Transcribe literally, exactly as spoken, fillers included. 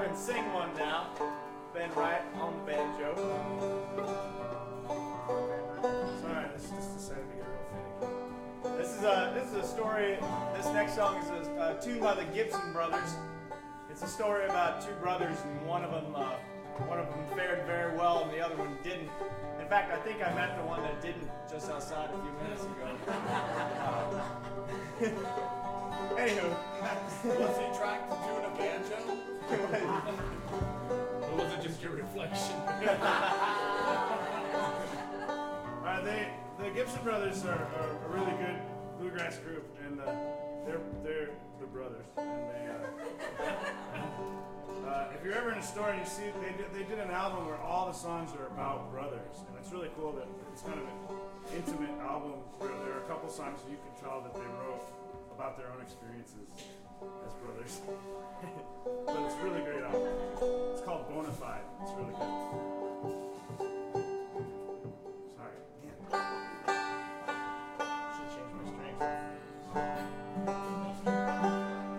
and sing one now. Ben Wright on the banjo. Sorry, this is just decided to get real finicky. This is a this is a story. This next song is a, a tune by the Gibson Brothers. It's a story about two brothers, and one of them uh, one of them fared very well, and the other one didn't. In fact, I think I met the one that didn't just outside a few minutes ago. Uh, anywho, was he trying to tune a banjo? Or was it just your reflection? uh, they, the Gibson Brothers are, are a really good bluegrass group, and uh, they're they're the brothers. And they, uh, uh, if you're ever in a store and you see they did, they did an album where all the songs are about brothers, and it's really cool that it's kind of an intimate album where there are a couple songs you can tell that they wrote about their own experiences as brothers. But it's really good.